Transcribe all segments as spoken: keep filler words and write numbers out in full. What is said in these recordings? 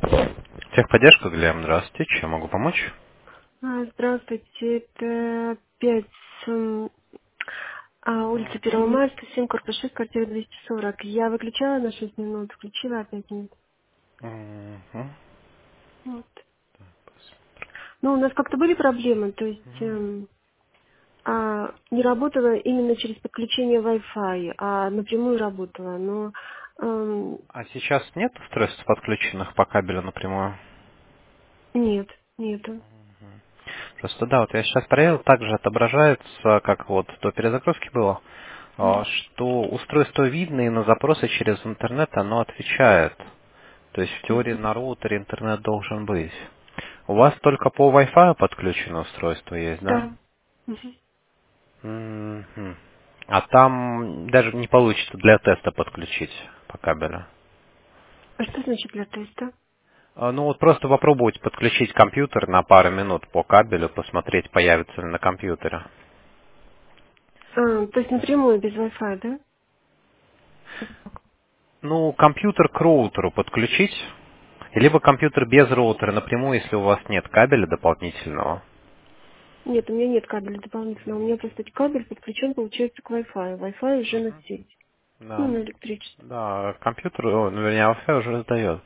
Техподдержка, Глеб, здравствуйте. Чем могу помочь? А, Здравствуйте, это пять м, а, улица Первого Мгм. марта, семь, корпус шесть, квартира двести сорок. Я выключала на шесть минут, включила опять нет. Мгм. Вот. Ну, у нас как-то были проблемы, то есть эм, а, не работала именно через подключение Wi-Fi, а напрямую работала, но эм, А сейчас нет устройств, подключенных по кабелю напрямую? нет, нету. Просто да, вот я сейчас проверил, также отображается, как вот до перезагрузки было, а, М, что устройство видно и на запросы через интернет оно отвечает. То есть в теории мгм. на роутере интернет должен быть. У вас только по Wi-Fi подключено устройство есть, да? Да. Мгм. Мгм. А там даже не получится для теста подключить по кабелю. А что значит для теста? А, Ну вот просто попробовать подключить компьютер на пару минут по кабелю, посмотреть, появится ли на компьютере. А, то есть напрямую без Wi-Fi, да? Ну, компьютер к роутеру подключить, либо компьютер без роутера напрямую, если у вас нет кабеля дополнительного. Нет, у меня нет кабеля дополнительного. У меня просто кабель подключен, получается, к Wi-Fi. Wi-Fi уже на сеть. Ну, Да. на электричество. Да, компьютер, о, ну, вернее, Wi-Fi уже сдает.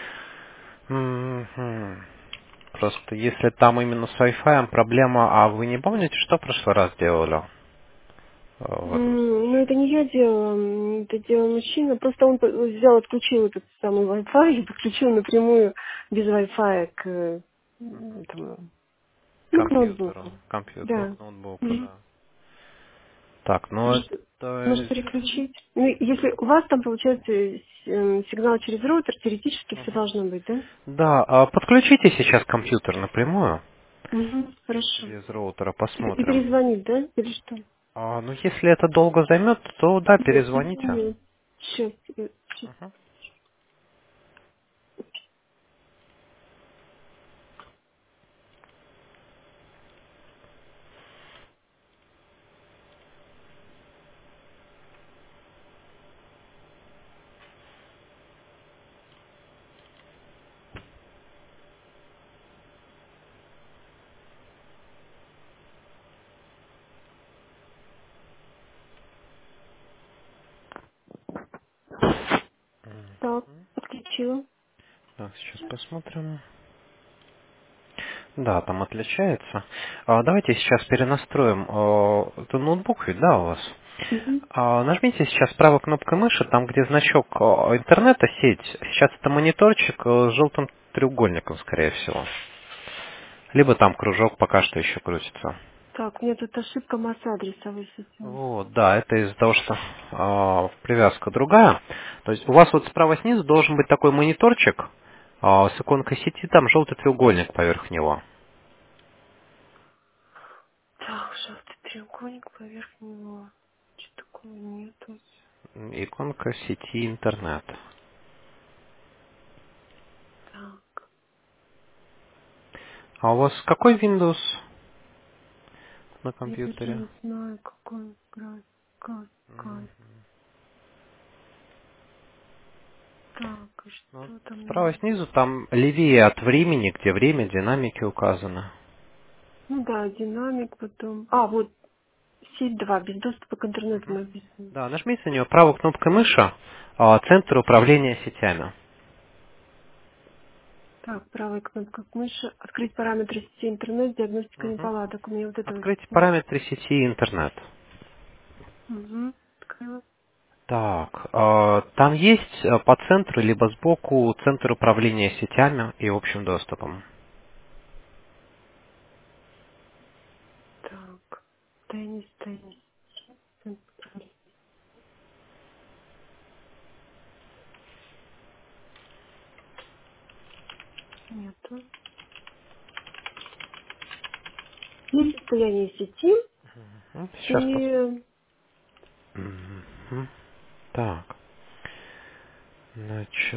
Мгм. Просто если там именно с Wi-Fi проблема, а вы не помните, что в прошлый раз делали? Э, в этом М, Ну, случае? это не я делала, м, это делал мужчина. Просто он по- взял, отключил этот самый Wi-Fi и подключил напрямую без Wi-Fi к э, этому, ну, к Компьютеру. ноутбуку. Компьютеру Да. к ноутбуку, Мгм. да. Так, ну Может, может это... переключить? Ну, если у вас там, получается, с- эм, сигнал через роутер, теоретически все должно быть, да? Да, а подключите сейчас компьютер напрямую Угу, хорошо. через роутера, И, и посмотрим. перезвонить, да? Или что? А, ну, если это долго займет, то да, Нет, перезвоните. нет. Сейчас, сейчас. Мгм. Так, подключила. Так, сейчас посмотрим. Да, там отличается. А, давайте сейчас перенастроим. А, это ноутбук ведь, да, у вас? Угу. А, нажмите сейчас правой кнопкой мыши, там, где значок а, интернета, сеть. Сейчас это мониторчик а, с желтым треугольником, скорее всего. Либо там кружок пока что еще крутится. Так, у меня тут ошибка масс-адреса высветила. Вот, да, это из-за того, что а, привязка другая. То есть у вас вот справа снизу должен быть такой мониторчик а, с иконкой сети, там желтый треугольник поверх него. Так, желтый треугольник поверх него. Что такого нету? М, Иконка сети интернет. Так, А у вас какой Windows на я даже компьютере? не знаю, какой график. Как, как. Так, и Ну, что там справа надо? снизу там левее от времени, где время, динамики указаны. Ну да, динамик потом. А, вот сеть два без доступа к интернету написано. Да, нажмите на нее правой кнопкой мыши, а, центр управления сетями. Так, правая кнопка мыши. Открыть параметры сети интернет, диагностика Мгм. неполадок. У меня вот это Откройте высветилось. параметры сети интернет. Угу. Открыла. Так, а, там есть а, по центру, либо сбоку центр управления сетями и общим доступом. Так. Теннис, теннис. Нету. Есть состояние сети М, Сейчас посмотрим. и Мгм. Так, значит...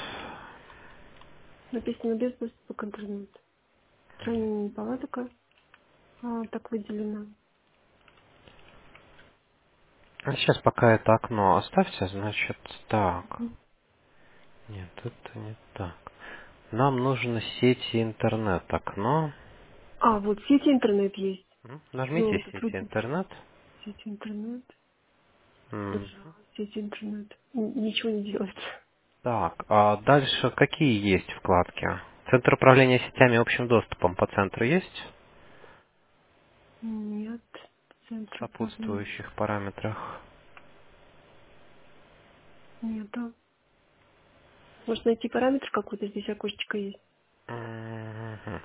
написано без доступа к интернету. Устранение неполадок, а, так выделено. А сейчас пока это окно оставьте, значит, так. Мгм. Нет, это не так. Нам нужно сеть и интернет окно. А, вот сеть интернет есть. М, Ну, Нажмите тут сеть и вроде интернет. сеть интернет. М, Нажала сеть интернет. Н- Ничего не делается. Так, а дальше какие есть вкладки? Центр управления сетями и общим доступом по центру есть? Нет. В Центр управления. сопутствующих параметрах. Нету. Может найти параметр какой-то, здесь окошечко есть. Мгм.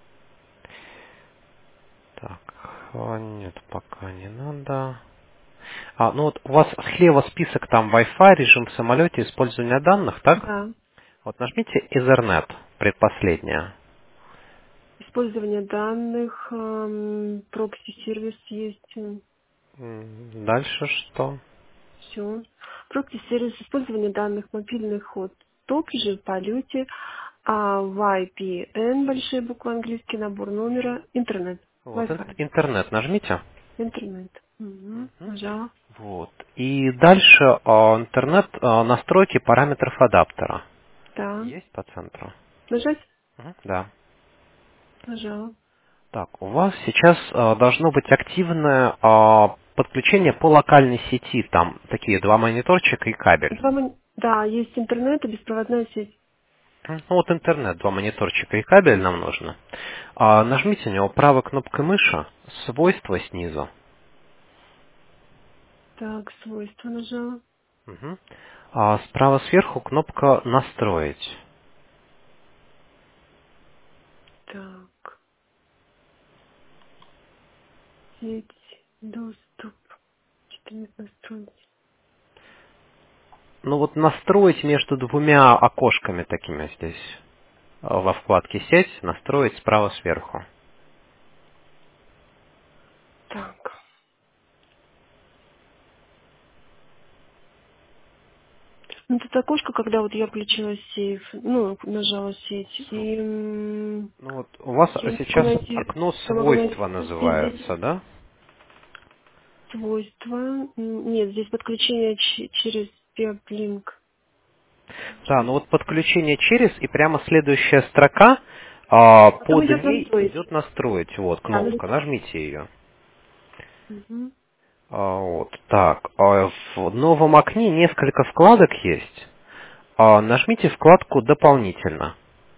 Так, а, нет, пока не надо. А, ну вот у вас слева список там Wi-Fi, режим в самолете, использование данных, так? Да. Вот нажмите Ethernet, предпоследнее. Использование данных, эм, прокси-сервис есть. М, Дальше что? Все. Прокси-сервис, использование данных, мобильный ход. Топ же в полете, а ви пи эн, большие буквы английский, набор номера, интернет, Вот, ин- Wi-Fi, интернет нажмите. интернет. Угу. Мгм. Нажала. Вот. И дальше а, интернет, а, настройки параметров адаптера. Да. Есть по центру? Нажать? Мгм. Да. Нажала. Так, у вас сейчас а, должно быть активное а, подключение по локальной сети. Там такие два мониторчика и кабель. Два мон- Да, есть интернет и беспроводная сеть. Мгм. Ну вот интернет, два мониторчика и кабель нам нужно. А, нажмите на него правой кнопкой мыши, свойства снизу. Так, свойства нажала. Мгм. А справа сверху кнопка «Настроить». Так, сеть, доступ. Что-то не настроить. Ну вот настроить между двумя окошками такими здесь. а, Во вкладке «Сеть» настроить справа сверху. Так. Ну, тут окошко, когда вот я включила сейф, ну, нажала сеть, и м, Ну вот у вас я не могу сейчас найти, окно я могу найти «Свойства» здесь называется, да? свойства. М, Нет, здесь подключение ч- через веб-линк. Да, ну вот подключение через и прямо следующая строка а, Потом под идет ней настроить. идет «Настроить». Вот Да, ну, кнопка, нажмите ее. мгм. А, Вот, так, а, в новом окне несколько вкладок есть. А, Нажмите вкладку «Дополнительно».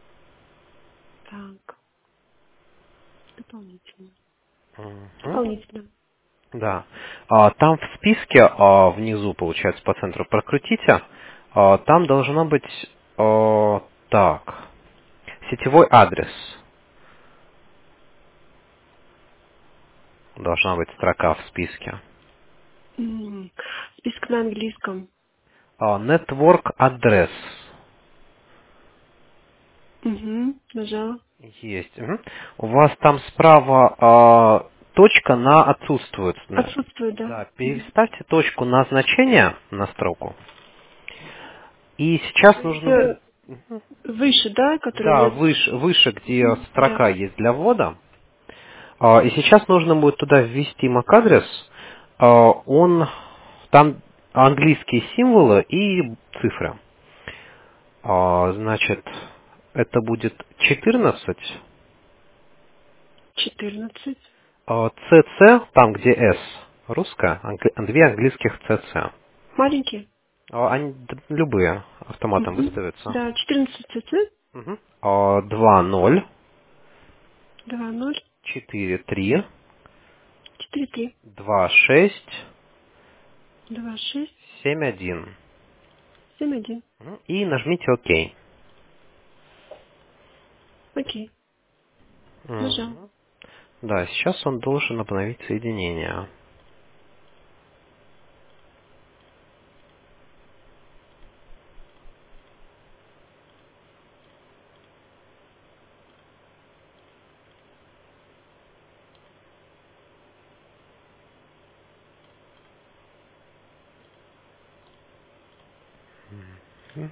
Так, дополнительно. Мгм. Дополнительно. Да. А, Там в списке а, внизу, получается, по центру прокрутите. а, Там должно быть а, так, сетевой адрес. Должна быть строка в списке. М, Список на английском. А, Network адрес. Угу, нажала. Есть. Мгм. У вас там справа а, точка на отсутствует. Отсутствует, да. Да, Мгм. переставьте точку на значение на строку. И сейчас То есть нужно... э, выше, да, который Да, нет. выше, выше, где Мгм. строка Да. есть для ввода. А, И сейчас нужно будет туда ввести эм эй си-адрес. А, Он, там английские символы и цифры. А, Значит, это будет четырнадцать. Четырнадцать. А, си си, там где S, русская, англи- две английских си си. Маленький. А, Они д- любые автоматом Угу. выставятся. Да, четырнадцать цц. Мгм. А, два ноль Два ноль. четыре три Четыре три. два шесть Два шесть. семь один. Семь один. Мгм. И нажмите ОК. Окей. Нажал. Мгм. Да, сейчас он должен обновить соединение. Мгм.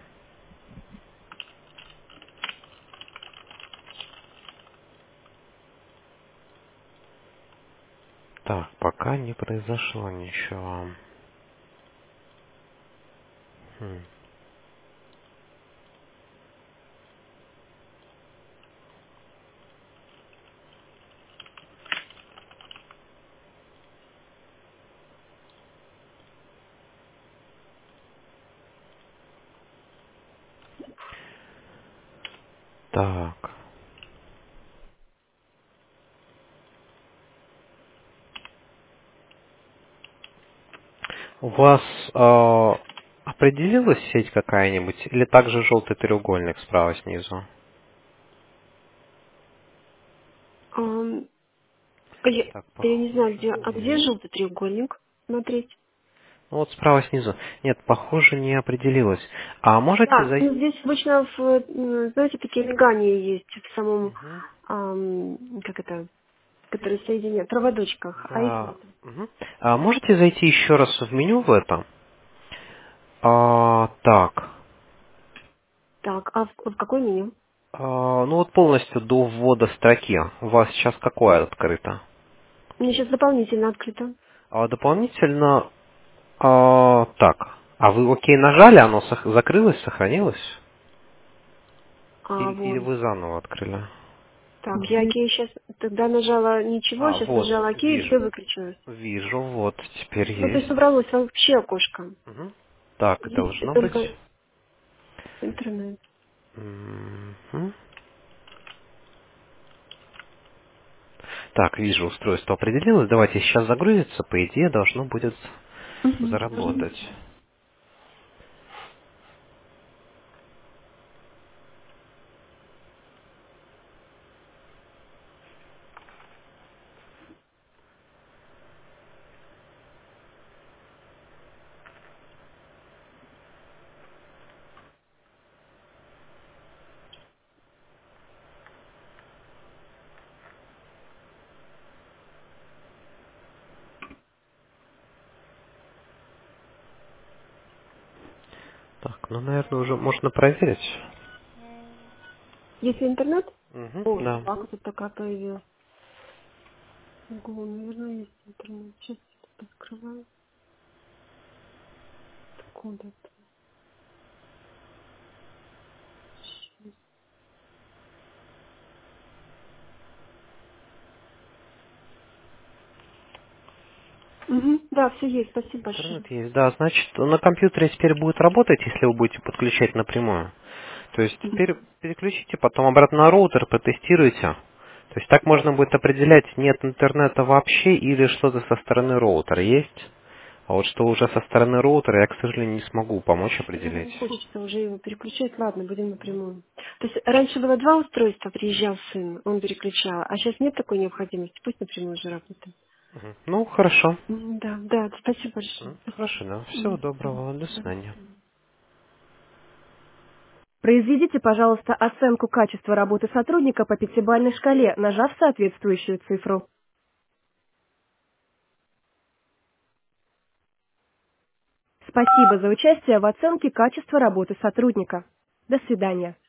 Так, пока не произошло ничего. Хм. Так. У вас э, определилась сеть какая-нибудь или также желтый треугольник справа снизу? Ам, я, Так, я не знаю, похоже, где, а где нет. желтый треугольник смотреть? Ну вот справа снизу. Нет, похоже, не определилась. А можете Да, ну зайти? здесь обычно, в, м, знаете, такие мигания есть в самом, Мгм. ам, как это, которые соединяют, проводочках, а их Да. нет. Мгм. А можете зайти еще раз в меню в это? А, так. Так, а в, в какой меню? А, ну вот полностью до ввода строки. У вас сейчас какое открыто? У меня сейчас дополнительно открыто. А дополнительно, а, так. А вы окей нажали, оно сох- закрылось, сохранилось? А, Или, или вот. вы заново открыли? Так, я окей сейчас, тогда нажала ничего, А, сейчас вот, нажала окей, и вижу. все выключилось. Вижу, вот, теперь Ну, то есть есть. убралось вообще окошко. Мгм. Так, Есть должно быть. только интернет. Мгм. Так, вижу, устройство определилось. Давайте сейчас загрузится. По идее, должно будет Мгм. заработать. Так, ну, наверное, уже можно проверить. Есть ли интернет? Мгм, О, да. собака тут такая появилась. Ого, наверное, есть интернет. Сейчас это открываю. Секунду. Угу. Да, все есть. Спасибо большое. Интернет есть, да. Значит, на компьютере теперь будет работать, если вы будете подключать напрямую. То есть Мгм. теперь переключите, потом обратно на роутер, протестируйте. То есть так можно будет определять, нет интернета вообще или что-то со стороны роутера есть. А вот что уже со стороны роутера, я, к сожалению, не смогу помочь Ну, определить. не хочется уже его переключать. Ладно, будем напрямую. То есть раньше было два устройства, приезжал сын, он переключал, а сейчас нет такой необходимости. Пусть напрямую уже работает. Мгм. Ну, хорошо. М, Да, да, спасибо большое. М, Спасибо. Хорошо, да. Всего М, доброго. До Да, до свидания. свидания. Произведите, пожалуйста, оценку качества работы сотрудника по пятибалльной шкале, нажав соответствующую цифру. Спасибо за участие в оценке качества работы сотрудника. До свидания.